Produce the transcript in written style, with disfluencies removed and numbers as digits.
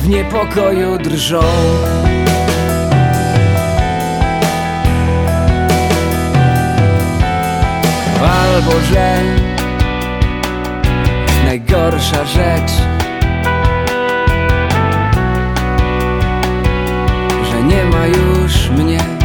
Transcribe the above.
w niepokoju drżą. Albo że najgorsza rzecz, że nie ma już mnie.